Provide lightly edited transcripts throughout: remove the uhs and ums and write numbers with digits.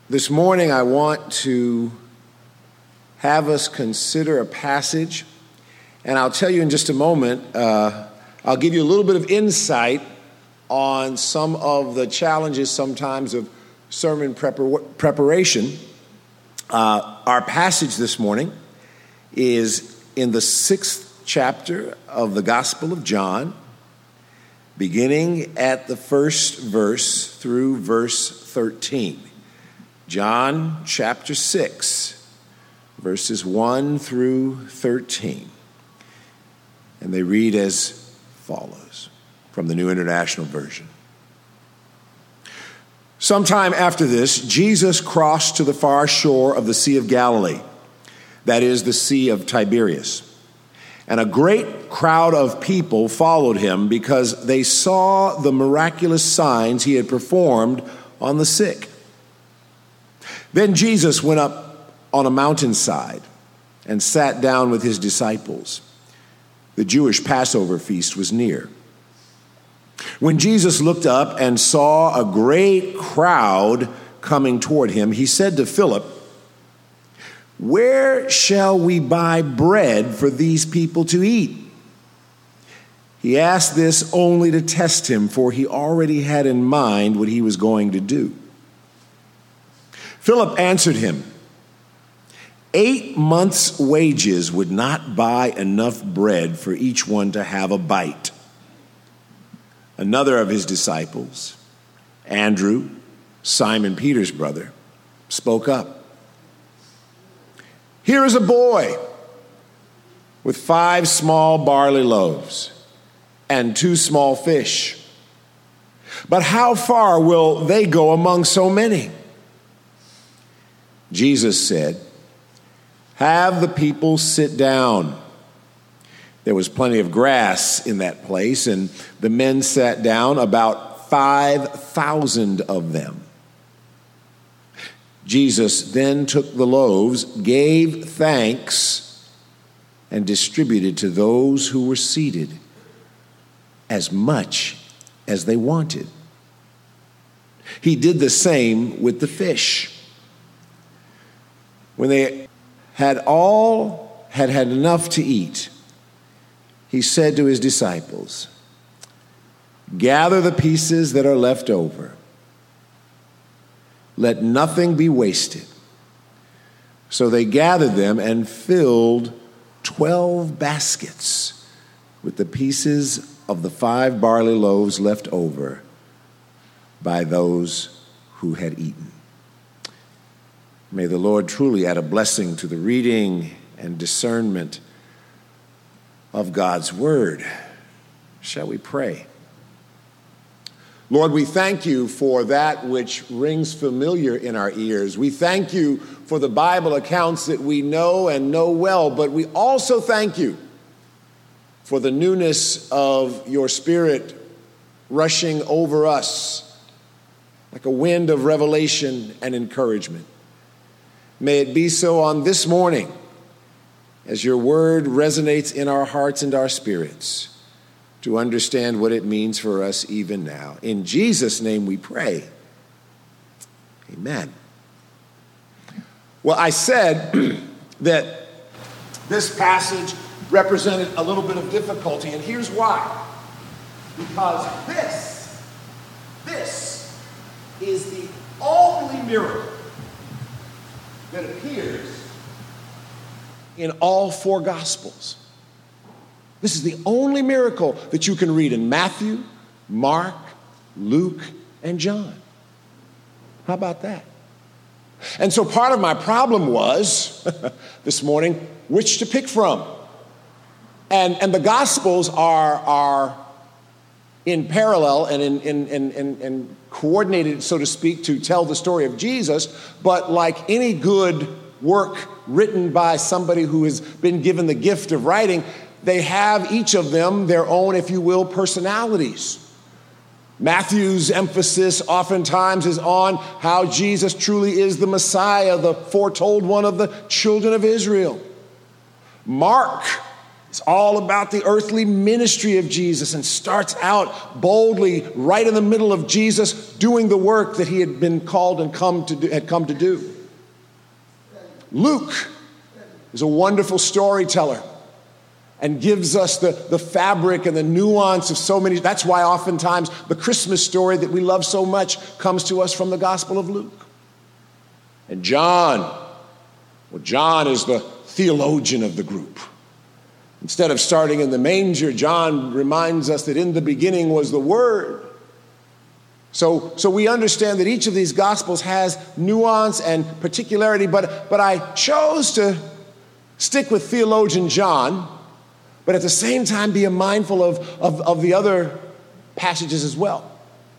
This morning, I want to have us consider a passage, and I'll tell you in just a moment, I'll give you a little bit of insight on some of the challenges sometimes of sermon preparation. Our passage this morning is in the 6th chapter of the Gospel of John, beginning at the first verse through verse 13. John chapter 6, verses 1 through 13. And they read as follows from the New International Version. Sometime after this, Jesus crossed to the far shore of the Sea of Galilee, that is, the Sea of Tiberias. And a great crowd of people followed him because they saw the miraculous signs he had performed on the sick. Then Jesus went up on a mountainside and sat down with his disciples. The Jewish Passover feast was near. When Jesus looked up and saw a great crowd coming toward him, he said to Philip, "Where shall we buy bread for these people to eat?" He asked this only to test him, for he already had in mind what he was going to do. Philip answered him, 8 months' wages would not buy enough bread for each one to have a bite. Another of his disciples, Andrew, Simon Peter's brother, spoke up. "Here is a boy with 5 small barley loaves and 2 small fish. But how far will they go among so many?" Jesus said, "Have the people sit down." There was plenty of grass in that place, and the men sat down, about 5,000 of them. Jesus then took the loaves, gave thanks, and distributed to those who were seated as much as they wanted. He did the same with the fish. When they had had enough to eat, he said to his disciples, "Gather the pieces that are left over. Let nothing be wasted." So they gathered them and filled 12 baskets with the pieces of the 5 barley loaves left over by those who had eaten. May the Lord truly add a blessing to the reading and discernment of God's word. Shall we pray? Lord, we thank you for that which rings familiar in our ears. We thank you for the Bible accounts that we know and know well, but we also thank you for the newness of your Spirit rushing over us like a wind of revelation and encouragement. May it be so on this morning as your word resonates in our hearts and our spirits to understand what it means for us even now. In Jesus' name we pray. Amen. Well, I said that this passage represented a little bit of difficulty, and here's why. Because this is the only miracle that appears in all 4 Gospels. This is the only miracle that you can read in Matthew, Mark, Luke, and John. How about that? And so part of my problem was, this morning, which to pick from. And the Gospels are in parallel and in coordinated, so to speak, to tell the story of Jesus, but like any good work written by somebody who has been given the gift of writing, they have each of them their own, if you will, personalities. Matthew's emphasis oftentimes is on how Jesus truly is the Messiah, the foretold one of the children of Israel. Mark It's all about the earthly ministry of Jesus and starts out boldly right in the middle of Jesus doing the work that he had been called and had come to do. Luke is a wonderful storyteller and gives us the fabric and the nuance of so many. That's why oftentimes the Christmas story that we love so much comes to us from the Gospel of Luke. And John is the theologian of the group. Instead of starting in the manger, John reminds us that in the beginning was the Word. So we understand that each of these Gospels has nuance and particularity, but I chose to stick with theologian John, but at the same time be mindful of the other passages as well.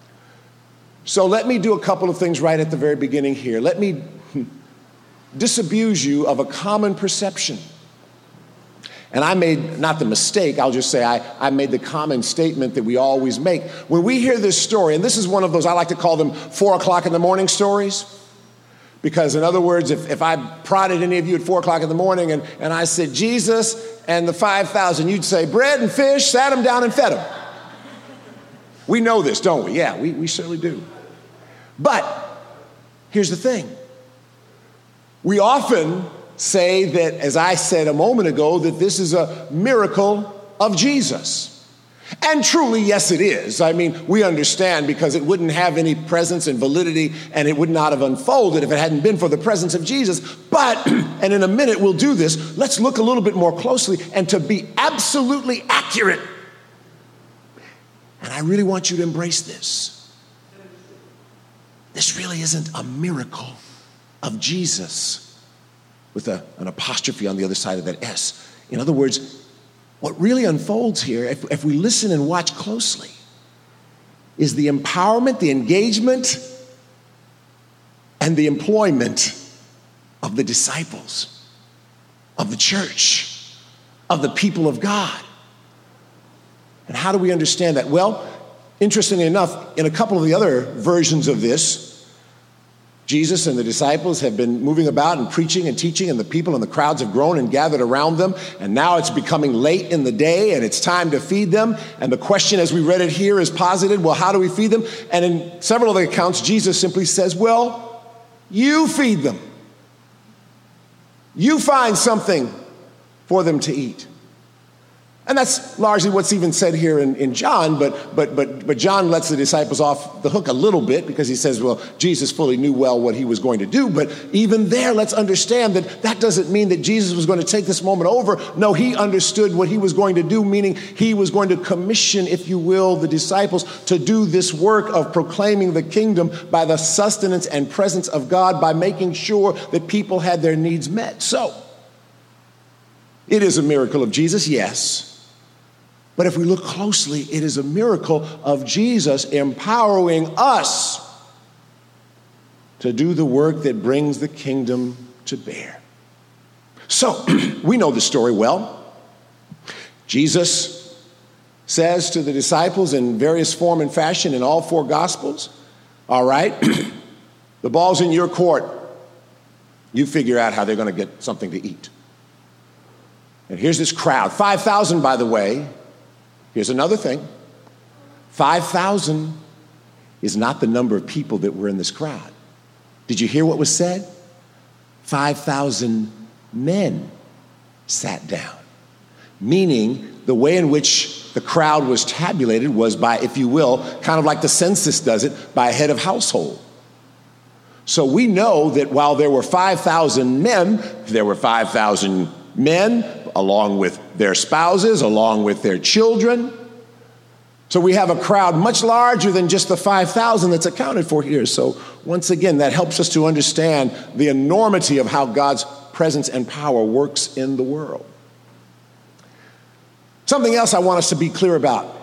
So let me do a couple of things right at the very beginning here. Let me disabuse you of a common perception. And I made, not the mistake, I'll just say I made the common statement that we always make. When we hear this story, and this is one of those, I like to call them 4 o'clock in the morning stories. Because in other words, if I prodded any of you at 4 o'clock in the morning and I said, Jesus and the 5,000, you'd say, bread and fish, sat them down and fed them. We know this, don't we? Yeah, we certainly do. But here's the thing. We often say that, as I said a moment ago, that this is a miracle of Jesus. And truly, yes, it is. I mean, we understand because it wouldn't have any presence and validity and it would not have unfolded if it hadn't been for the presence of Jesus. But, and in a minute we'll do this, let's look a little bit more closely and to be absolutely accurate. And I really want you to embrace this. This really isn't a miracle of Jesus with an apostrophe on the other side of that S. In other words, what really unfolds here, if we listen and watch closely, is the empowerment, the engagement, and the employment of the disciples, of the church, of the people of God. And how do we understand that? Well, interestingly enough, in a couple of the other versions of this, Jesus and the disciples have been moving about and preaching and teaching, and the people and the crowds have grown and gathered around them. And now it's becoming late in the day, and it's time to feed them. And the question, as we read it here, is posited, well, how do we feed them? And in several of the accounts, Jesus simply says, well, you feed them. You find something for them to eat. And that's largely what's even said here in John, but John lets the disciples off the hook a little bit because he says, well, Jesus fully knew well what he was going to do. But even there, let's understand that doesn't mean that Jesus was going to take this moment over. No, he understood what he was going to do, meaning he was going to commission, if you will, the disciples to do this work of proclaiming the kingdom by the sustenance and presence of God, by making sure that people had their needs met. So, it is a miracle of Jesus, yes. But if we look closely, it is a miracle of Jesus empowering us to do the work that brings the kingdom to bear. So, we know the story well. Jesus says to the disciples in various form and fashion in all 4 Gospels, all right, the ball's in your court. You figure out how they're going to get something to eat. And here's this crowd, 5,000, by the way. Here's another thing. 5,000 is not the number of people that were in this crowd. Did you hear what was said? 5,000 men sat down. Meaning the way in which the crowd was tabulated was by, if you will, kind of like the census does it, by a head of household. So we know that while there were 5,000 men, there were 5,000 men along with their spouses, along with their children. So we have a crowd much larger than just the 5,000 that's accounted for here. So once again, that helps us to understand the enormity of how God's presence and power works in the world. Something else I want us to be clear about.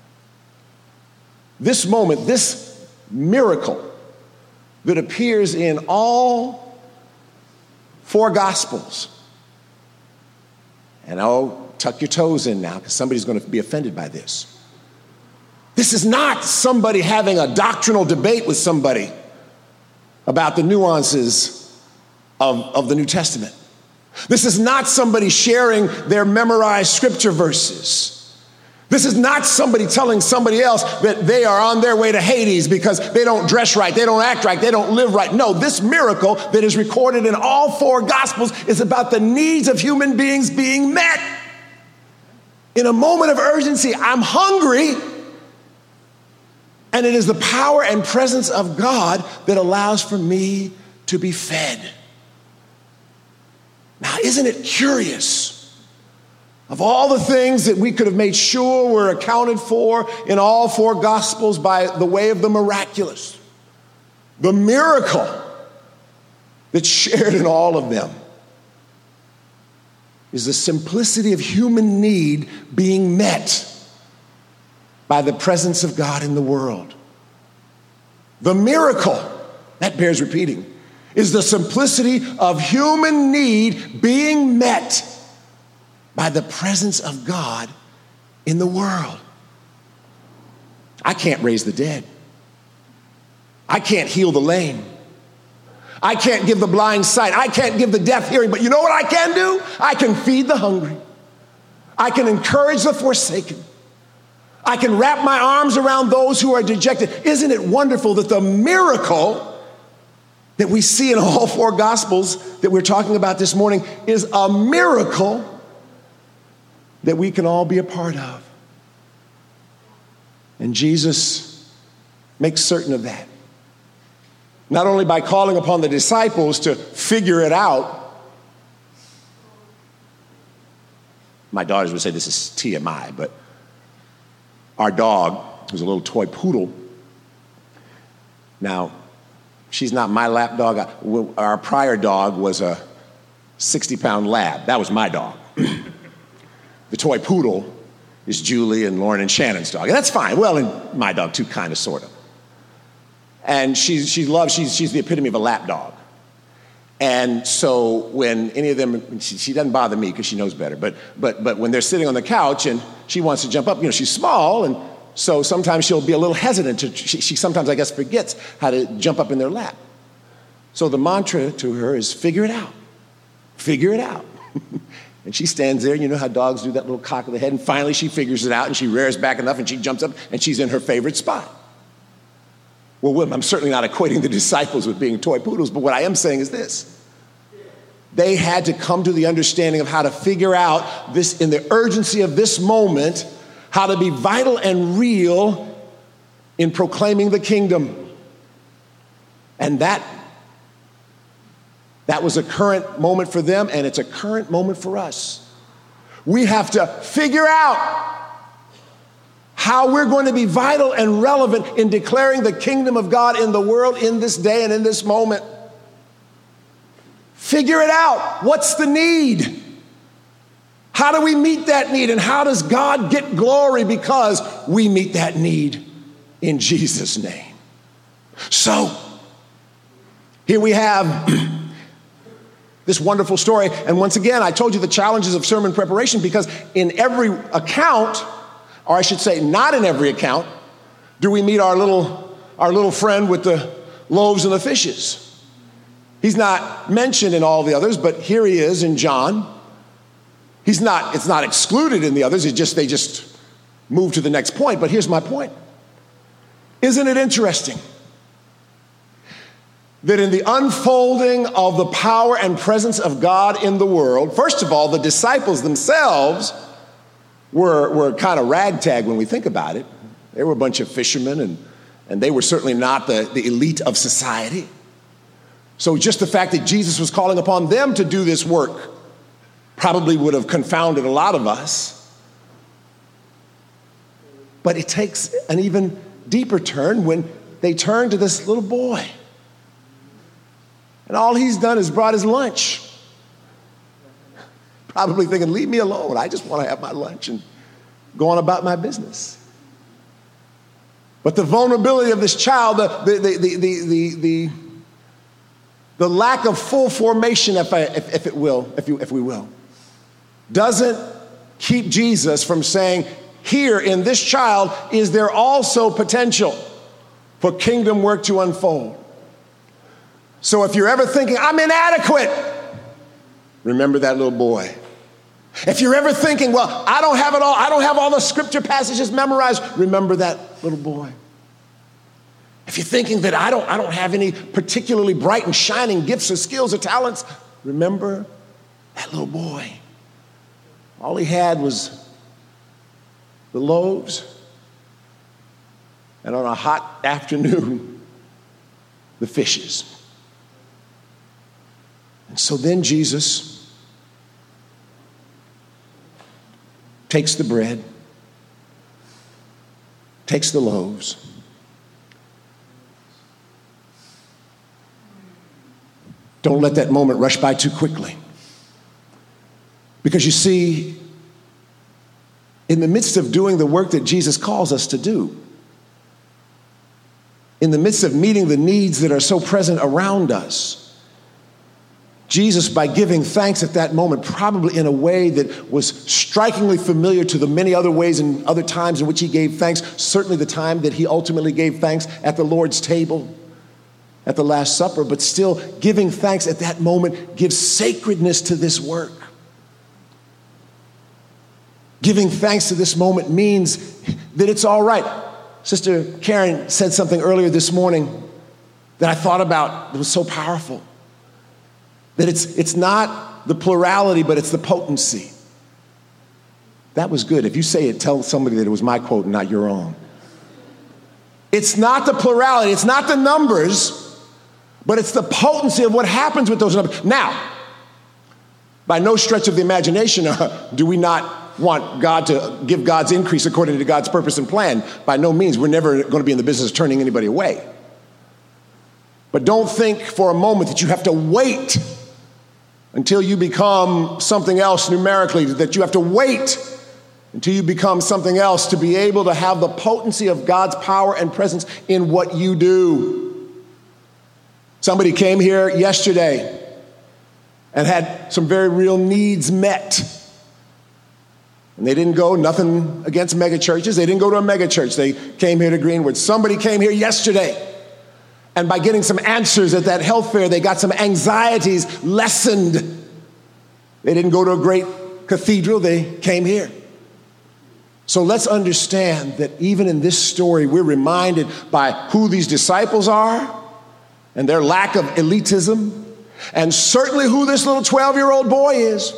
This moment, this miracle that appears in all 4 Gospels. And tuck your toes in now because somebody's going to be offended by this. This is not somebody having a doctrinal debate with somebody about the nuances of the New Testament. This is not somebody sharing their memorized scripture verses. This is not somebody telling somebody else that they are on their way to Hades because they don't dress right, they don't act right, they don't live right. No, this miracle that is recorded in all four Gospels is about the needs of human beings being met. In a moment of urgency, I'm hungry, and it is the power and presence of God that allows for me to be fed. Now, isn't it curious? Of all the things that we could have made sure were accounted for in all four Gospels by the way of the miraculous, the miracle that's shared in all of them is the simplicity of human need being met by the presence of God in the world. The miracle, that bears repeating, is the simplicity of human need being met by the presence of God in the world. I can't raise the dead. I can't heal the lame. I can't give the blind sight. I can't give the deaf hearing. But you know what I can do? I can feed the hungry. I can encourage the forsaken. I can wrap my arms around those who are dejected. Isn't it wonderful that the miracle that we see in all four Gospels that we're talking about this morning is a miracle that we can all be a part of? And Jesus makes certain of that. Not only by calling upon the disciples to figure it out. My daughters would say this is TMI, but our dog, who's a little toy poodle, now, she's not my lap dog. Our prior dog was a 60-pound lab. That was my dog. The toy poodle is Julie and Lauren and Shannon's dog. And that's fine. Well, and my dog too, kind of, sort of. And she's the epitome of a lap dog. And so when any of them, she doesn't bother me because she knows better, but when they're sitting on the couch and she wants to jump up, she's small, and so sometimes she'll be a little hesitant. She sometimes, I guess, forgets how to jump up in their lap. So the mantra to her is figure it out. Figure it out. And she stands there, you know how dogs do that little cock of the head, and finally she figures it out, and she rears back enough, and she jumps up, and she's in her favorite spot. Well, I'm certainly not equating the disciples with being toy poodles, but what I am saying is this. They had to come to the understanding of how to figure out this, in the urgency of this moment, how to be vital and real in proclaiming the kingdom. And that was a current moment for them, and it's a current moment for us. We have to figure out how we're going to be vital and relevant in declaring the kingdom of God in the world in this day and in this moment. Figure it out. What's the need? How do we meet that need? And how does God get glory because we meet that need in Jesus' name? So, here we have this wonderful story. And once again, I told you the challenges of sermon preparation because in every account, or I should say not in every account, do we meet our little friend with the loaves and the fishes. He's not mentioned in all the others, but here he is in John. It's not excluded in the others, they just move to the next point. But here's my point. Isn't it interesting that in the unfolding of the power and presence of God in the world, first of all, the disciples themselves were kind of ragtag when we think about it. They were a bunch of fishermen, and they were certainly not the elite of society. So just the fact that Jesus was calling upon them to do this work probably would have confounded a lot of us. But it takes an even deeper turn when they turn to this little boy. And all he's done is brought his lunch. Probably thinking, leave me alone. I just want to have my lunch and go on about my business. But the vulnerability of this child, the lack of full formation, if we will, doesn't keep Jesus from saying, here in this child, is there also potential for kingdom work to unfold? So if you're ever thinking, I'm inadequate, remember that little boy. If you're ever thinking, well, I don't have it all, I don't have all the scripture passages memorized, remember that little boy. If you're thinking that I don't have any particularly bright and shining gifts or skills or talents, remember that little boy. All he had was the loaves, and on a hot afternoon, the fishes. And so then Jesus takes the bread, takes the loaves, don't let that moment rush by too quickly. Because you see, in the midst of doing the work that Jesus calls us to do, in the midst of meeting the needs that are so present around us, Jesus, by giving thanks at that moment, probably in a way that was strikingly familiar to the many other ways and other times in which he gave thanks, certainly the time that he ultimately gave thanks at the Lord's table, at the Last Supper, but still giving thanks at that moment gives sacredness to this work. Giving thanks to this moment means that it's all right. Sister Karen said something earlier this morning that I thought about that was so powerful. That it's not the plurality, but it's the potency. That was good. If you say it, tell somebody that it was my quote and not your own. It's not the plurality, it's not the numbers, but it's the potency of what happens with those numbers. Now, by no stretch of the imagination do we not want God to give God's increase according to God's purpose and plan. By no means. We're never going to be in the business of turning anybody away. But don't think for a moment that you have to wait until you become something else numerically, that you have to wait until you become something else to be able to have the potency of God's power and presence in what you do. Somebody came here yesterday and had some very real needs met. And they didn't go, nothing against mega churches. They didn't go to a mega church. They came here to Greenwood. Somebody came here yesterday, and by getting some answers at that health fair, they got some anxieties lessened. They didn't go to a great cathedral. They came here. So let's understand that even in this story, we're reminded by who these disciples are and their lack of elitism, and certainly who this little 12-year-old boy is.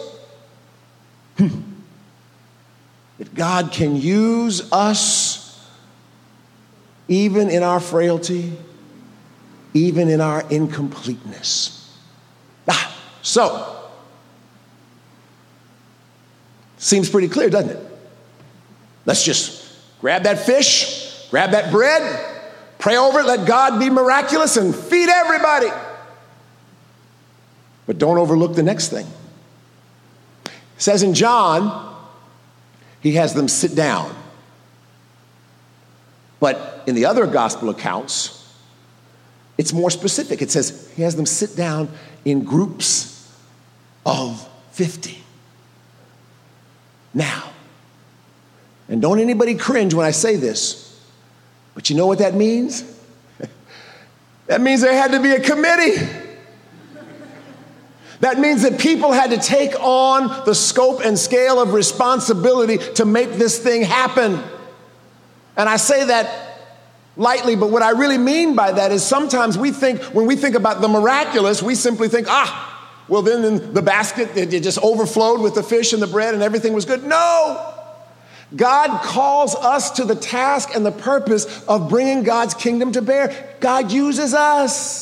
That God can use us even in our frailty, even in our incompleteness. So, seems pretty clear, doesn't it? Let's just grab that fish, grab that bread, pray over it, let God be miraculous and feed everybody. But don't overlook the next thing. It says in John, he has them sit down. But in the other gospel accounts, it's more specific. It says he has them sit down in groups of 50. Now, and don't anybody cringe when I say this, but you know what that means? That means there had to be a committee. That means that people had to take on the scope and scale of responsibility to make this thing happen. And I say that lightly, but what I really mean by that is sometimes we think, when we think about the miraculous, we simply think, well then in the basket, it just overflowed with the fish and the bread and everything was good. No! God calls us to the task and the purpose of bringing God's kingdom to bear. God uses us.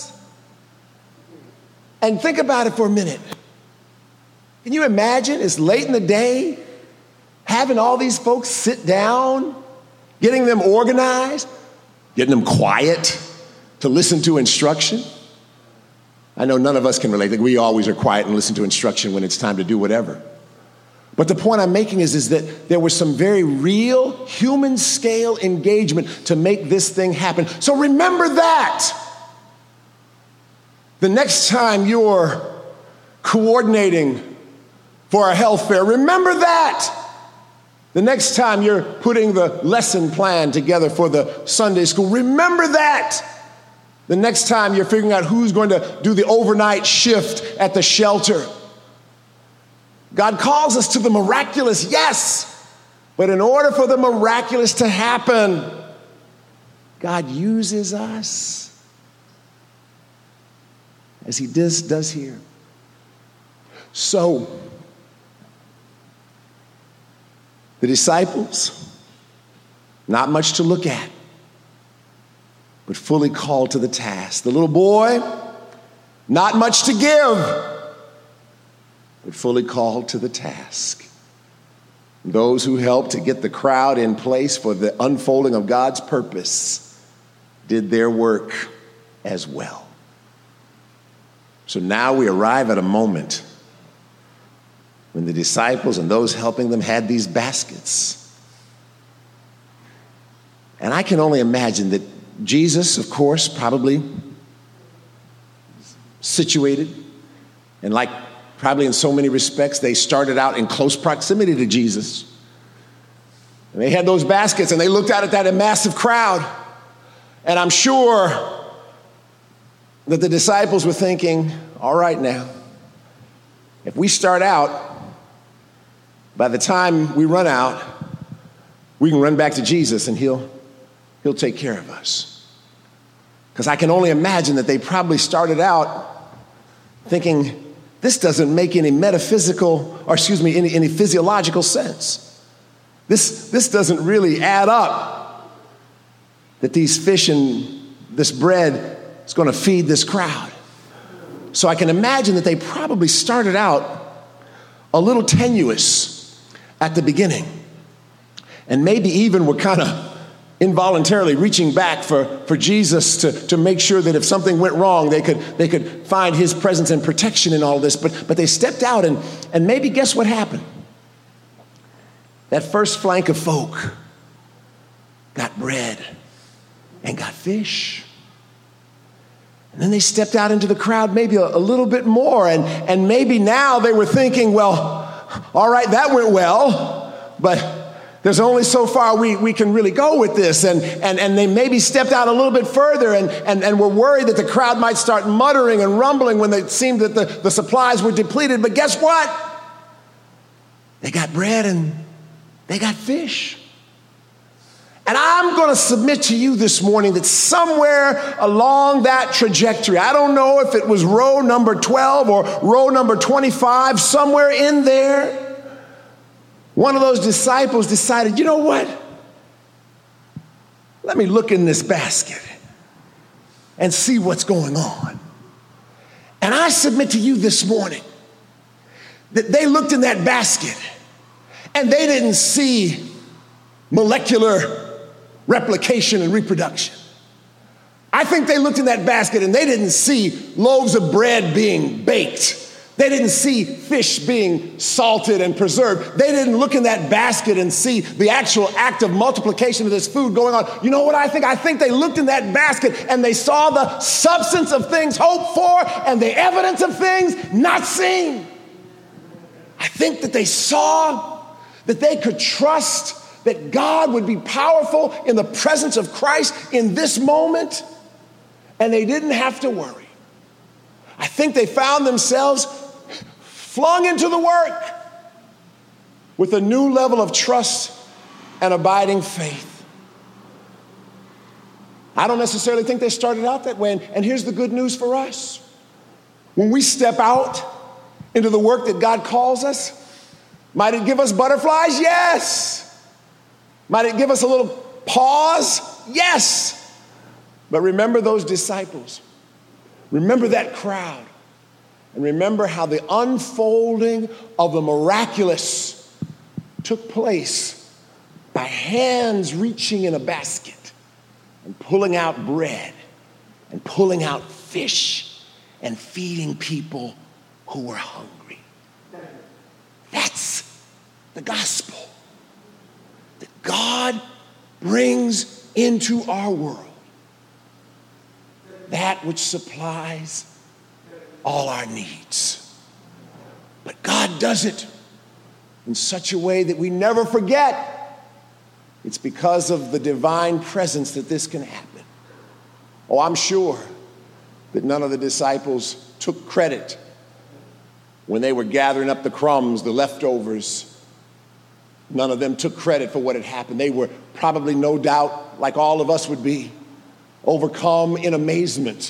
And think about it for a minute. Can you imagine it's late in the day, having all these folks sit down, getting them organized, getting them quiet to listen to instruction? I know none of us can relate. We always are quiet and listen to instruction when it's time to do whatever. But the point I'm making is that there was some very real human scale engagement to make this thing happen. So remember that. The next time you're coordinating for a health fair, remember that. The next time you're putting the lesson plan together for the Sunday school, remember that. The next time you're figuring out who's going to do the overnight shift at the shelter, God calls us to the miraculous, yes. But in order for the miraculous to happen, God uses us as he does here. So, the disciples, not much to look at, but fully called to the task. The little boy, not much to give, but fully called to the task. Those who helped to get the crowd in place for the unfolding of God's purpose did their work as well. So now we arrive at a moment when the disciples and those helping them had these baskets. And I can only imagine that Jesus, of course, probably situated, and like probably in so many respects, they started out in close proximity to Jesus. And they had those baskets and they looked out at that massive crowd. And I'm sure that the disciples were thinking, all right now, if we start out, by the time we run out, we can run back to Jesus and he'll take care of us. Because I can only imagine that they probably started out thinking, this doesn't make any metaphysical, or any physiological sense. This doesn't really add up, that these fish and this bread is going to feed this crowd. So I can imagine that they probably started out a little tenuous at the beginning, and maybe even were kind of involuntarily reaching back for Jesus to make sure that if something went wrong, they could find his presence and protection in all of this. But they stepped out and maybe guess what happened? That first flank of folk got bread and got fish. And then they stepped out into the crowd maybe a little bit more, and maybe now they were thinking, well, all right, that went well, but there's only so far we can really go with this. And they maybe stepped out a little bit further and were worried that the crowd might start muttering and rumbling when it seemed that the supplies were depleted. But guess what? They got bread and they got fish. And I'm going to submit to you this morning that somewhere along that trajectory, I don't know if it was row number 12 or row number 25, somewhere in there, one of those disciples decided, you know what? Let me look in this basket and see what's going on. And I submit to you this morning that they looked in that basket and they didn't see molecular replication and reproduction. I think they looked in that basket and they didn't see loaves of bread being baked. They didn't see fish being salted and preserved. They didn't look in that basket and see the actual act of multiplication of this food going on. You know what I think? I think they looked in that basket and they saw the substance of things hoped for and the evidence of things not seen. I think that they saw that they could trust that God would be powerful in the presence of Christ in this moment, and they didn't have to worry. I think they found themselves flung into the work with a new level of trust and abiding faith. I don't necessarily think they started out that way, and here's the good news for us. When we step out into the work that God calls us, might it give us butterflies? Yes. Might it give us a little pause? Yes. But remember those disciples. Remember that crowd. And remember how the unfolding of the miraculous took place by hands reaching in a basket and pulling out bread and pulling out fish and feeding people who were hungry. That's the gospel. That God brings into our world that which supplies all our needs. But God does it in such a way that we never forget it's because of the divine presence that this can happen. Oh, I'm sure that none of the disciples took credit When they were gathering up the crumbs, the leftovers, none of them took credit for what had happened. They were probably, no doubt, like all of us would be, overcome in amazement,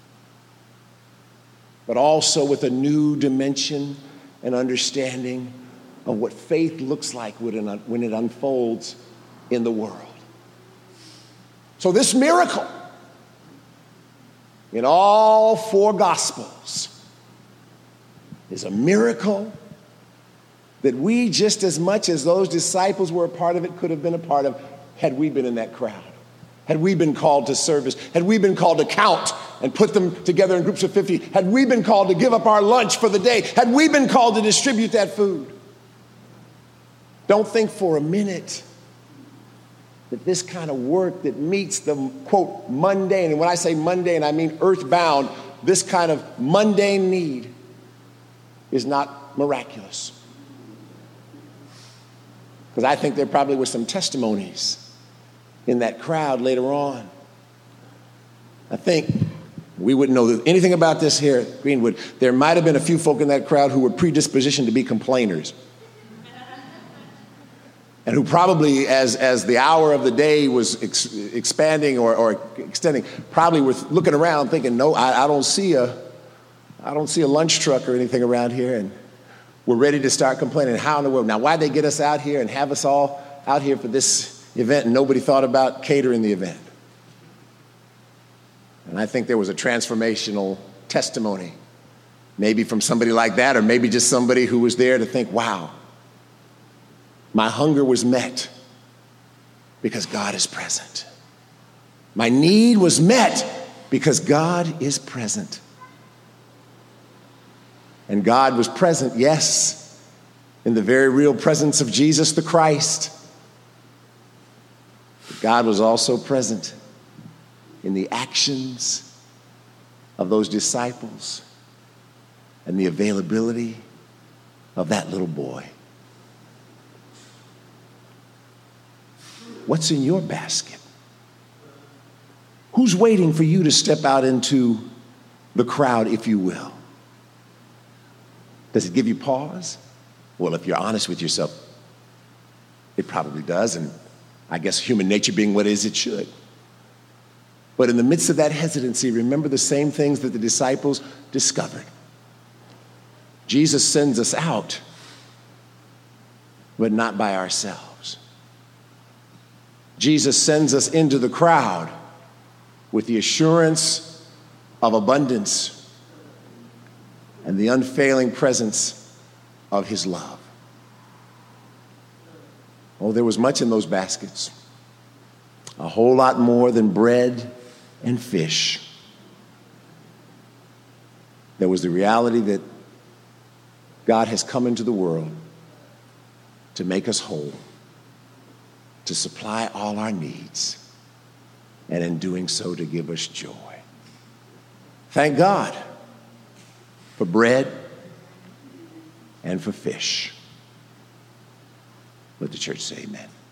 but also with a new dimension and understanding of what faith looks like when it unfolds in the world. So this miracle in all four Gospels is a miracle that we, just as much as those disciples were a part of it, could have been a part of had we been in that crowd. Had we been called to service, had we been called to count and put them together in groups of 50, had we been called to give up our lunch for the day, had we been called to distribute that food. Don't think for a minute that this kind of work that meets the, quote, mundane, and when I say mundane, I mean earthbound, this kind of mundane need is not miraculous. Because I think there probably were some testimonies in that crowd later on. I think we wouldn't know anything about this here at Greenwood. There might have been a few folk in that crowd who were predispositioned to be complainers. And who probably, as the hour of the day was expanding or extending, probably were looking around thinking, no, I don't see a lunch truck or anything around here, and we're ready to start complaining. How in the world? Now, why'd they get us out here and have us all out here for this event and nobody thought about catering the event? And I think there was a transformational testimony, maybe from somebody like that, or maybe just somebody who was there to think, wow, my hunger was met because God is present. My need was met because God is present. And God was present, yes, in the very real presence of Jesus the Christ. But God was also present in the actions of those disciples and the availability of that little boy. What's in your basket? Who's waiting for you to step out into the crowd, if you will? Does it give you pause? Well, if you're honest with yourself, it probably does, and I guess human nature being what it is, it should. But in the midst of that hesitancy, remember the same things that the disciples discovered. Jesus sends us out, but not by ourselves. Jesus sends us into the crowd with the assurance of abundance and the unfailing presence of his love. Oh, there was much in those baskets. A whole lot more than bread and fish. There was the reality that God has come into the world to make us whole, to supply all our needs, and in doing so, to give us joy. Thank God for bread and for fish. Let the church say amen.